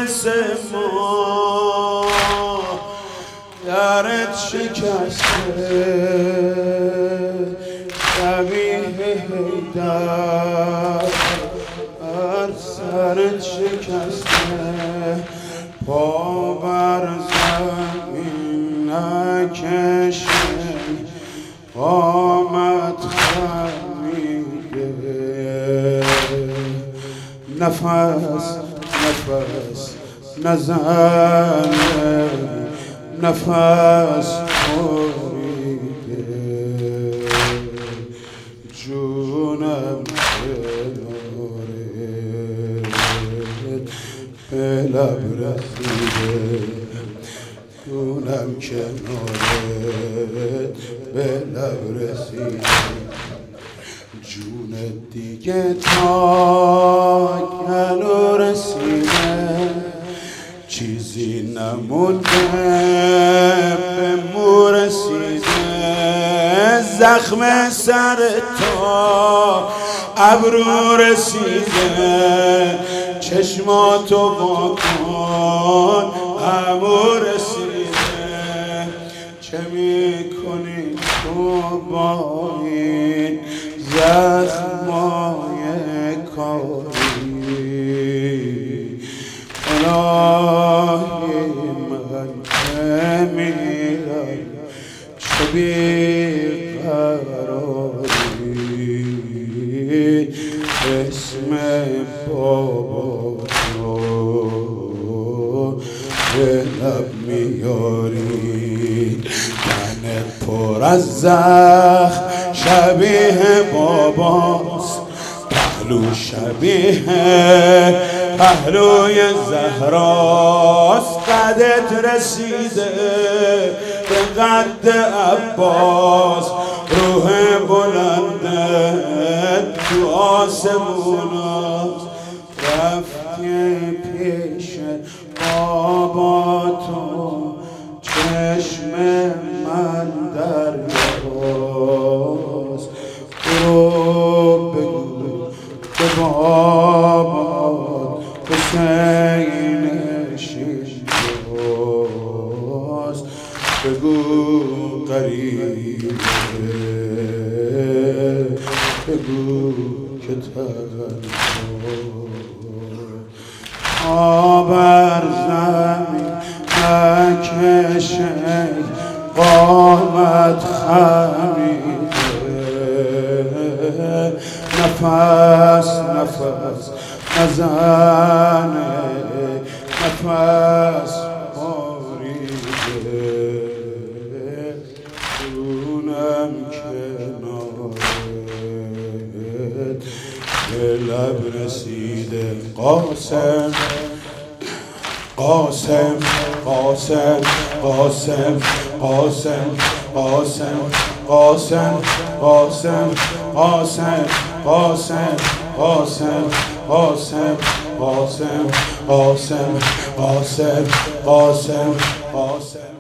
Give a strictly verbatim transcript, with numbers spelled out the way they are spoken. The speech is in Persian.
مثل ما درت شکسته شبیه حیدر بر سرت شکسته پا بر زمین نکشه قامت خمیده نفس نفس نزنه نفس بریده جونم کنارت به لب رسیده جونم کنارت به لب رسیده جونت دیگه تا گلو رسیده چیزی نمونده به مو رسیده زخم سر تا ابرو رسیده چشماتو واکن امو رسیده چه میکنی تو با این زخمای کاری الهی من که میرم چه بیقراری اسم بابا تو به لب میاری تنت پر از زخم شبیه باباست پهلو شبیه پهلوی زهراست قدت رسیده به قد عباس روح بلندت تو آسموناست رفتی پیش بابا تو چشم من دریاست برو بگو به بابات حسین شیراز بگو قریبه بگو که تنها بر زمین نکشه قامت خمیده نفس نفس نزنه نفس بریده جونم کنارت به لب رسیده قاسم قاسم قاسم قاسم قاسم قاسم قاسم قاسم قاسم قاسم قاسم قاسم قاسم قاسم قاسم قاسم قاسم